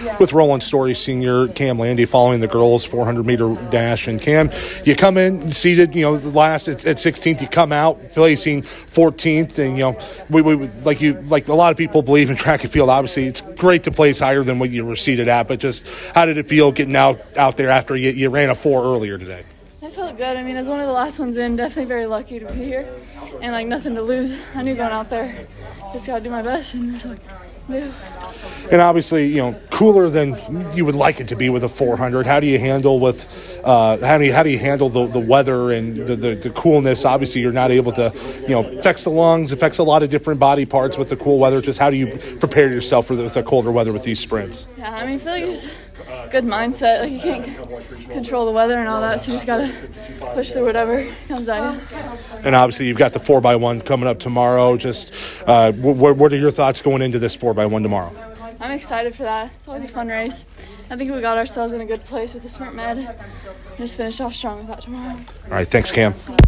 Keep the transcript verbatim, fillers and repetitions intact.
with Roland Story Senior, Cam Landy, following the girls' four hundred meter dash. And Cam, you come in seated, you know, last at, at sixteenth, you come out placing fourteenth, and you know, we, we like you like a lot of people believe in track and field. Obviously, it's great to place higher than what you were seated at, but just how did it feel getting out out there after you, you ran a four earlier today? I felt good. I mean, as one of the last ones in, definitely very lucky to be here, and like nothing to lose. I knew going out there, just gotta do my best, and that's what I do. And obviously, you know, cooler than you would like it to be with a four hundred. How do you handle with uh, how do you how do you handle the, the weather and the, the the coolness? Obviously, you're not able to, you know, affects the lungs, affects a lot of different body parts with the cool weather. Just how do you prepare yourself for the, with the colder weather with these sprints? Yeah, I mean, I feel like just good mindset. Like you can't control the weather and all that, so you just gotta push through whatever comes at you. And obviously, you've got the four by one coming up tomorrow. Just uh, what, what are your thoughts going into this four by one tomorrow? I'm excited for that. It's always a fun race. I think we got ourselves in a good place with the sprint med. And just finish off strong with that tomorrow. All right, thanks, Cam.